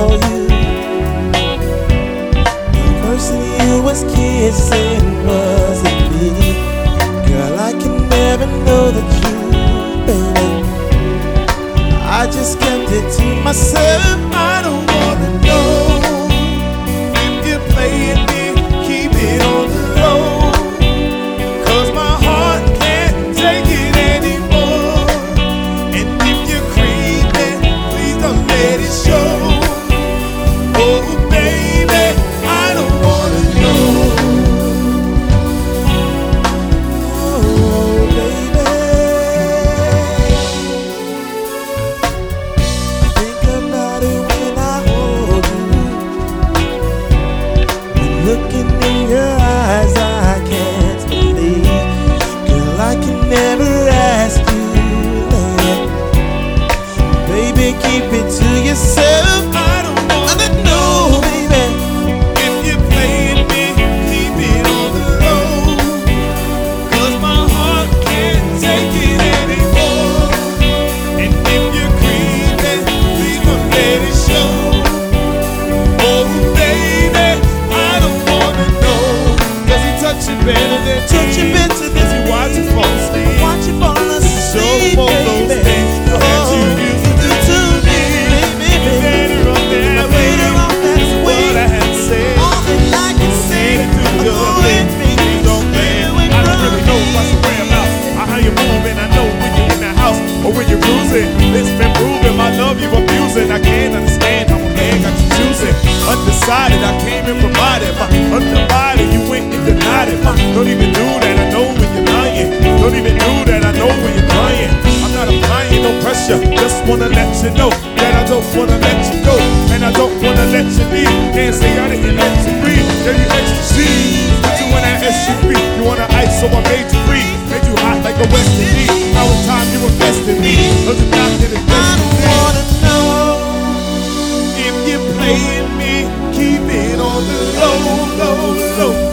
for you. The person you was kissing wasn't me. Girl, I can never know the truth, baby. I just kept it to myself. I don't wanna know if you're playing me. Keep it on the low, 'cause my heart can't take it anymore. And if you're creeping, please don't let it show. Oh baby, I don't wanna know. Oh baby, think about it when I hold you. When looking in your eyes, I can't believe. Girl, I can never ask you, baby, keep it to yourself. I don't wanna know, baby, if you're playing me. Keep it on the low, 'cause my heart can't take it anymore. And if you're creeping, please don't let it show. Oh baby, I don't wanna know. Does he touch you better than me? Touch you better than me? Watch you fall asleep? Watch you fall asleep? Show for those things that you used to do to me. Baby, better off that way. That's what I had to say. All that I can say to your lips. Please don't play. I don't really know what's the way about how you moving. I know when you're in the house or when you're cruising. It's been proven my love you abusing. I can't understand how a man got you choosing. Undecided, I came and provided. My undivided, you went and denied it. Don't even do that, I know when you're lying. Don't even do that, I know when you're lying. I'm not applying no pressure, just wanna let you know that I don't wanna let you go, and I don't wanna let you leave. Can't say I didn't let you breathe. Gave you ecstasy, put you in that SUV. You wanna ice, so I made you free. Made you hot like a West Indies. Now it's time you invest in me. Cause the doctor is best. I don't wanna know if you're playing me. Keep it on the low, low, low.